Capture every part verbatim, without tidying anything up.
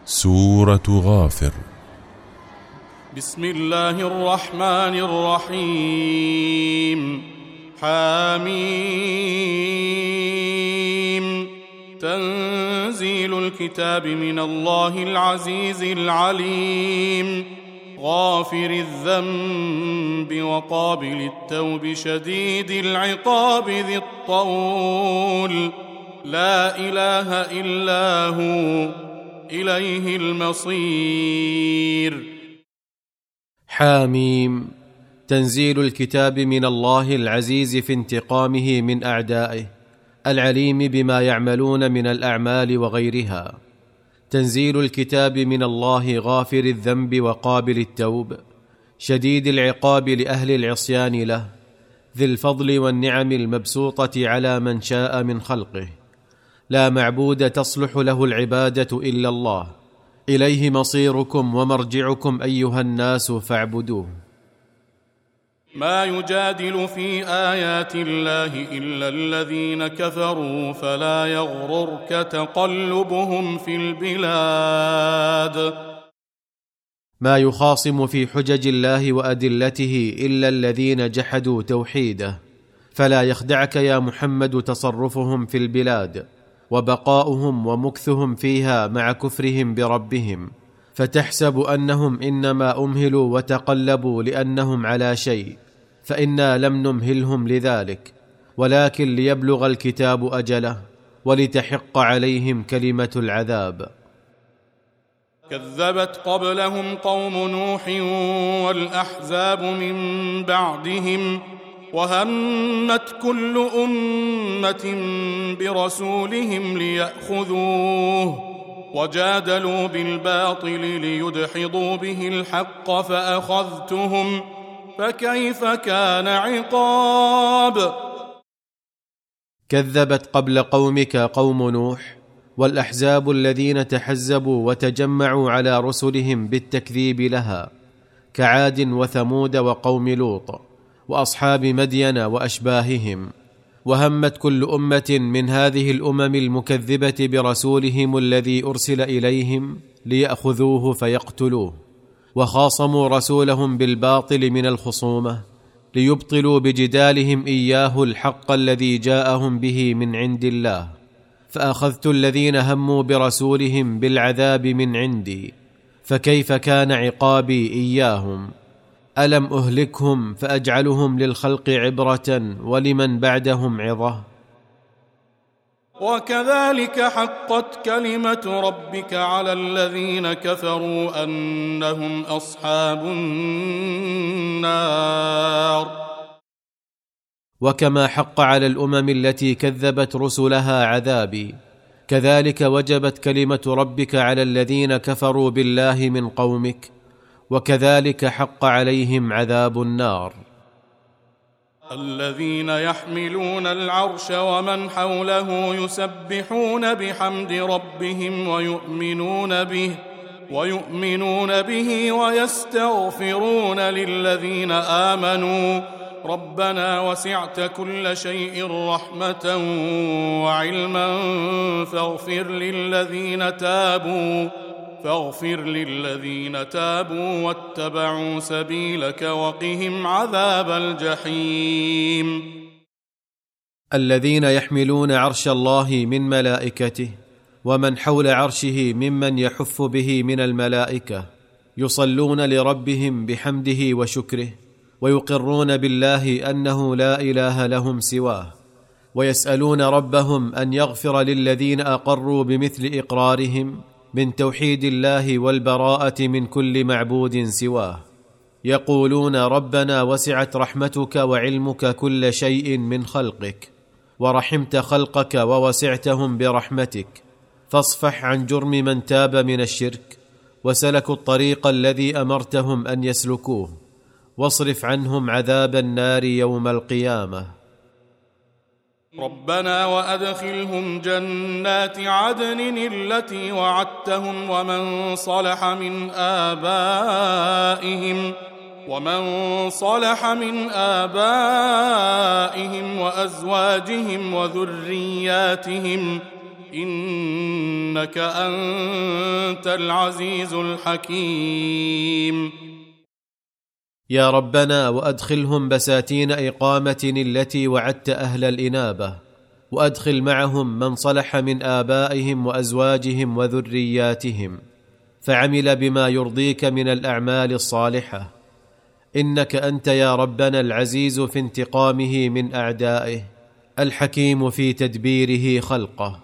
سورة غافر. بسم الله الرحمن الرحيم. حميم. تنزيل الكتاب من الله العزيز العليم، غافر الذنب وقابل التوب شديد العقاب ذي الطول، لا إله إلا هو إليه المصير. حاميم. تنزيل الكتاب من الله العزيز في انتقامه من أعدائه، العليم بما يعملون من الأعمال وغيرها. تنزيل الكتاب من الله غافر الذنب وقابل التوب شديد العقاب لأهل العصيان له، ذي الفضل والنعم المبسوطة على من شاء من خلقه. لا معبود تصلح له العبادة إلا الله، إليه مصيركم ومرجعكم أيها الناس فاعبدوه. ما يجادل في آيات الله إلا الذين كفروا، فلا يغررك تقلبهم في البلاد. ما يخاصم في حجج الله وأدلته إلا الذين جحدوا توحيده، فلا يخدعك يا محمد تصرفهم في البلاد وبقاؤهم ومكثهم فيها مع كفرهم بربهم، فتحسب أنهم إنما أمهلوا وتقلبوا لأنهم على شيء، فإنا لم نمهلهم لذلك، ولكن ليبلغ الكتاب أجله ولتحق عليهم كلمة العذاب. كذبت قبلهم قوم نوح والأحزاب من بعدهم، وهمت كل أمة برسولهم ليأخذوه، وجادلوا بالباطل ليدحضوا به الحق فأخذتهم، فكيف كان عقاب. كذبت قبل قومك قوم نوح والأحزاب الذين تحزبوا وتجمعوا على رسلهم بالتكذيب لها، كعاد وثمود وقوم لوط وأصحاب مدين وأشباههم. وهمت كل أمة من هذه الأمم المكذبة برسولهم الذي أرسل إليهم ليأخذوه فيقتلوه، وخاصموا رسولهم بالباطل من الخصومة ليبطلوا بجدالهم إياه الحق الذي جاءهم به من عند الله. فأخذت الذين هموا برسولهم بالعذاب من عندي، فكيف كان عقابي إياهم. ألم أهلكهم فأجعلهم للخلق عبرة ولمن بعدهم عظة. وكذلك حقت كلمة ربك على الذين كفروا أنهم أصحاب النار. وكما حق على الأمم التي كذبت رسلها عذابي، كذلك وجبت كلمة ربك على الذين كفروا بالله من قومك، وكذلك حق عليهم عذاب النار. الذين يحملون العرش ومن حوله يسبحون بحمد ربهم ويؤمنون به ويؤمنون به ويستغفرون للذين آمنوا ربنا وسعت كل شيء رحمة وعلما فاغفر للذين تابوا فاغفر للذين تابوا واتبعوا سبيلك وقهم عذاب الجحيم. الذين يحملون عرش الله من ملائكته ومن حول عرشه ممن يحف به من الملائكة يصلون لربهم بحمده وشكره، ويقرون بالله أنه لا إله لهم سواه، ويسألون ربهم أن يغفر للذين أقروا بمثل إقرارهم من توحيد الله والبراءة من كل معبود سواه. يقولون ربنا وسعت رحمتك وعلمك كل شيء من خلقك، ورحمت خلقك ووسعتهم برحمتك، فاصفح عن جرم من تاب من الشرك وسلكوا الطريق الذي أمرتهم أن يسلكوه، واصرف عنهم عذاب النار يوم القيامة. ربنا وأدخلهم جنات عدن التي وعدتهم ومن صلح من آبائهم ومن صلح من آبائهم وأزواجهم وذرياتهم إن إنك أنت العزيز الحكيم. يا ربنا وأدخلهم بساتين إقامة التي وعدت أهل الإنابة، وأدخل معهم من صلح من آبائهم وأزواجهم وذرياتهم فعمل بما يرضيك من الأعمال الصالحة، إنك أنت يا ربنا العزيز في انتقامه من أعدائه، الحكيم في تدبيره خلقه.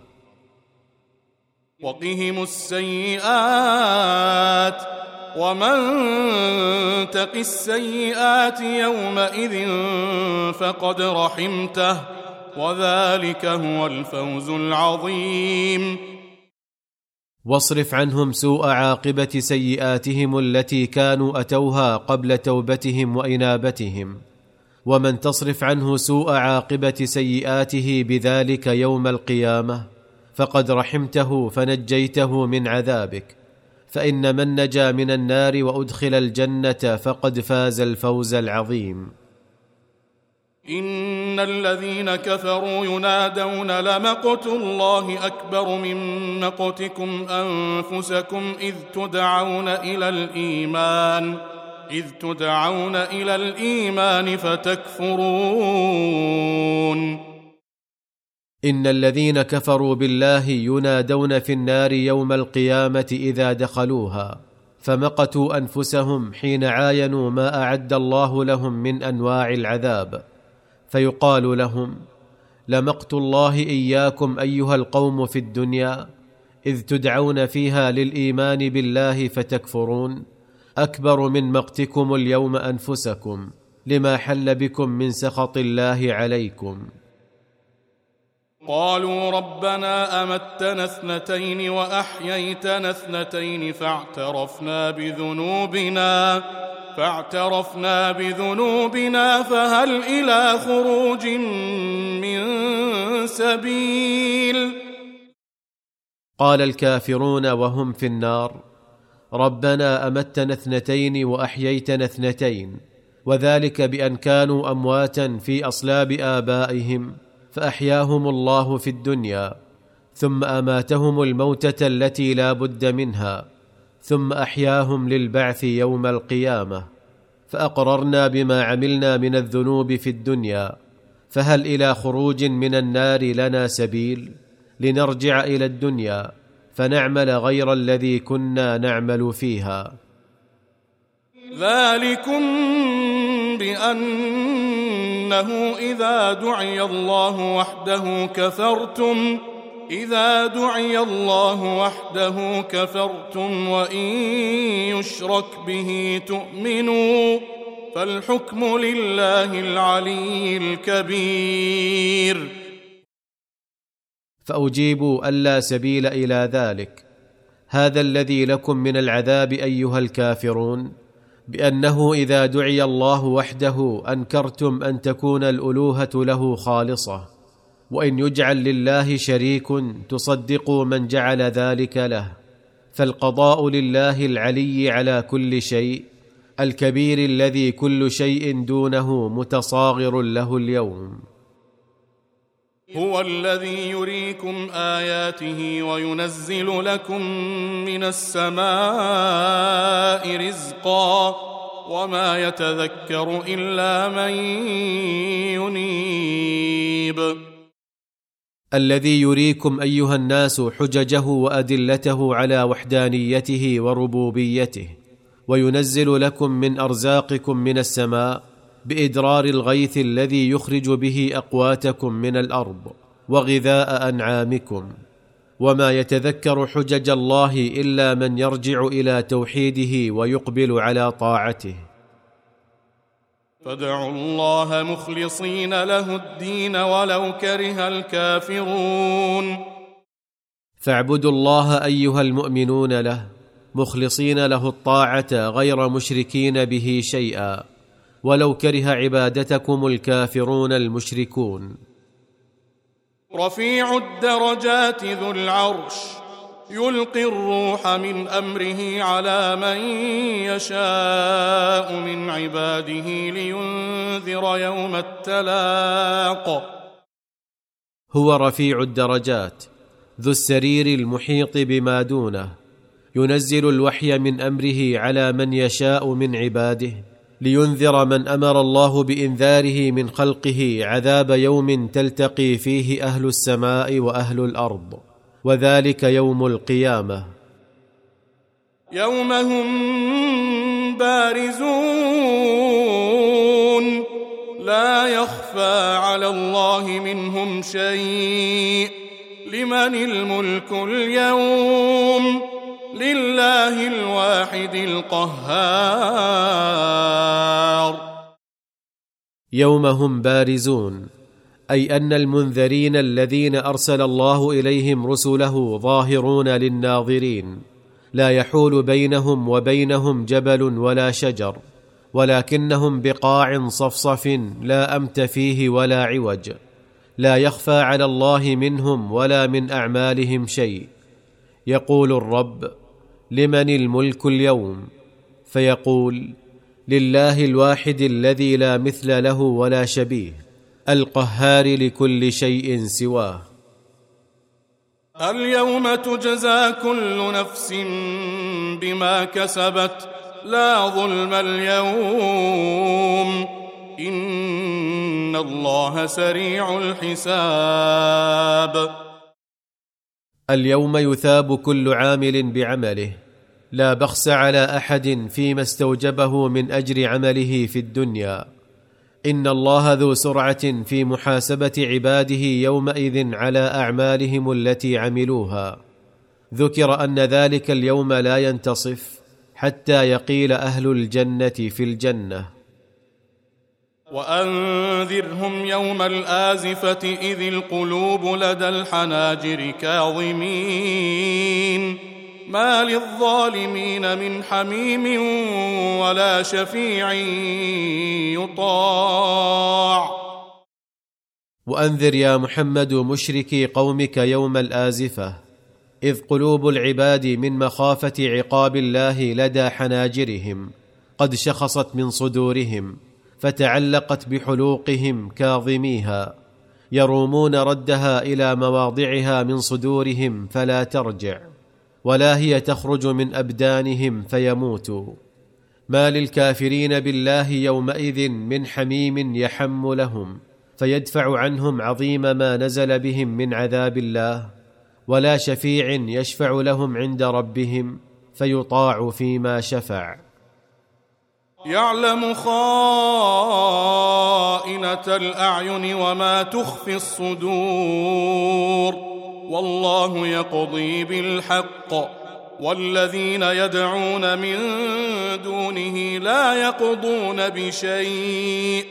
وقهم السيئات، ومن تق السيئات يومئذ فقد رحمته، وذلك هو الفوز العظيم. واصرف عنهم سوء عاقبة سيئاتهم التي كانوا أتوها قبل توبتهم وإنابتهم، ومن تصرف عنه سوء عاقبة سيئاته بذلك يوم القيامة فقد رحمته فنجيته من عذابك، فإن من نجا من النار وأدخل الجنة فقد فاز الفوز العظيم. إن الذين كفروا ينادون لمقت الله أكبر من مقتكم أنفسكم إذ تدعون إلى الإيمان إذ تدعون إلى الإيمان فتكفرون. إن الذين كفروا بالله ينادون في النار يوم القيامة إذا دخلوها، فمقتوا أنفسهم حين عاينوا ما أعد الله لهم من أنواع العذاب، فيقال لهم: لمقت الله إياكم أيها القوم في الدنيا إذ تدعون فيها للإيمان بالله فتكفرون أكبر من مقتكم اليوم أنفسكم لما حل بكم من سخط الله عليكم. قالوا ربنا أمتنا اثنتين وأحييتنا اثنتين فاعترفنا بذنوبنا فاعترفنا بذنوبنا فهل إلى خروج من سبيل؟ قال الكافرون وهم في النار: ربنا أمتنا اثنتين وأحييتنا اثنتين، وذلك بأن كانوا أمواتا في أصلاب آبائهم فأحياهم الله في الدنيا، ثم أماتهم الموتة التي لا بد منها، ثم أحياهم للبعث يوم القيامة، فأقررنا بما عملنا من الذنوب في الدنيا، فهل إلى خروج من النار لنا سبيل؟ لنرجع إلى الدنيا فنعمل غير الذي كنا نعمل فيها. ذلكم بأنه إذا دعي الله وحده كفرتم إذا دعي الله وحده كفرتم وإن يشرك به تؤمنوا فالحكم لله العلي الكبير. فأجيبوا ألا سبيل إلى ذلك، هذا الذي لكم من العذاب أيها الكافرون، بأنه إذا دعي الله وحده أنكرتم أن تكون الألوهة له خالصة، وإن يجعل لله شريك تصدقوا من جعل ذلك له، فالقضاء لله العلي على كل شيء الكبير الذي كل شيء دونه متصاغر له اليوم. هو الذي يريكم آياته وينزل لكم من السماء رزقا وما يتذكر إلا من ينيب. الذي يريكم أيها الناس حججه وأدلته على وحدانيته وربوبيته، وينزل لكم من أرزاقكم من السماء بإدرار الغيث الذي يخرج به أقواتكم من الأرض وغذاء أنعامكم، وما يتذكر حجج الله إلا من يرجع إلى توحيده ويقبل على طاعته. فادعوا الله مخلصين له الدين ولو كره الكافرون. فاعبدوا الله أيها المؤمنون له مخلصين له الطاعة غير مشركين به شيئا، ولو كره عبادتكم الكافرون المشركون. رفيع الدرجات ذو العرش يلقي الروح من أمره على من يشاء من عباده لينذر يوم التلاق. هو رفيع الدرجات ذو السرير المحيط بما دونه، ينزل الوحي من امره على من يشاء من عباده، لينذر من امر الله بانذاره من خلقه عذاب يوم تلتقي فيه اهل السماء واهل الارض، وذلك يوم القيامه. يوم هم بارزون لا يخفى على الله منهم شيء، لمن الملك اليوم؟ لله الواحد القهار. يوم هم بارزون، أي أن المنذرين الذين أرسل الله إليهم رسله ظاهرون للناظرين، لا يحول بينهم وبينهم جبل ولا شجر، ولكنهم بقاع صفصف لا أمت فيه ولا عوج، لا يخفى على الله منهم ولا من أعمالهم شيء. يقول الرب: لمن الملك اليوم؟ فيقول: لله الواحد الذي لا مثل له ولا شبيه، القهار لكل شيء سواه. اليوم تجزى كل نفس بما كسبت، لا ظلم اليوم، إن الله سريع الحساب. اليوم يثاب كل عامل بعمله، لا بخس على أحد فيما استوجبه من أجر عمله في الدنيا. إن الله ذو سرعة في محاسبة عباده يومئذ على أعمالهم التي عملوها. ذكر أن ذلك اليوم لا ينتصف حتى يقيل أهل الجنة في الجنة. وأنذرهم يوم الآزفة إذ القلوب لدى الحناجر كاظمين، ما للظالمين من حميم ولا شفيع يطاع. وأنذر يا محمد مشركي قومك يوم الآزفة، إذ قلوب العباد من مخافة عقاب الله لدى حناجرهم قد شخصت من صدورهم، فتعلقت بحلوقهم كاظميها، يرومون ردها إلى مواضعها من صدورهم فلا ترجع، ولا هي تخرج من أبدانهم فيموتوا. ما للكافرين بالله يومئذ من حميم يحم لهم فيدفع عنهم عظيم ما نزل بهم من عذاب الله، ولا شفيع يشفع لهم عند ربهم فيطاع فيما شفع. يعلم خائنة الأعين وما تخفي الصدور، والله يقضي بالحق، والذين يدعون من دونه لا يقضون بشيء،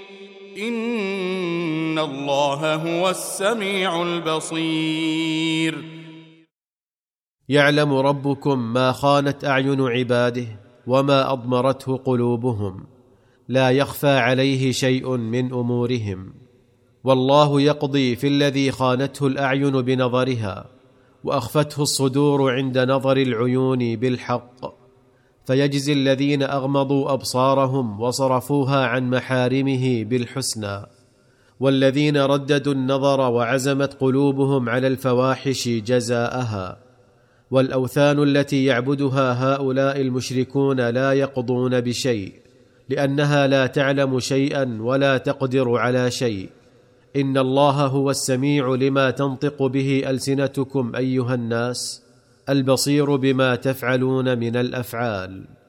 إن الله هو السميع البصير. يعلم ربكم ما خانت أعين عباده وما أضمرته قلوبهم، لا يخفى عليه شيء من أمورهم، والله يقضي في الذي خانته الأعين بنظرها وأخفته الصدور عند نظر العيون بالحق، فيجزي الذين أغمضوا أبصارهم وصرفوها عن محارمه بالحسنى، والذين رددوا النظر وعزمت قلوبهم على الفواحش جزاءها. والأوثان التي يعبدها هؤلاء المشركون لا يقضون بشيء، لأنها لا تعلم شيئا ولا تقدر على شيء. إن الله هو السميع لما تنطق به ألسنتكم أيها الناس، البصير بما تفعلون من الأفعال.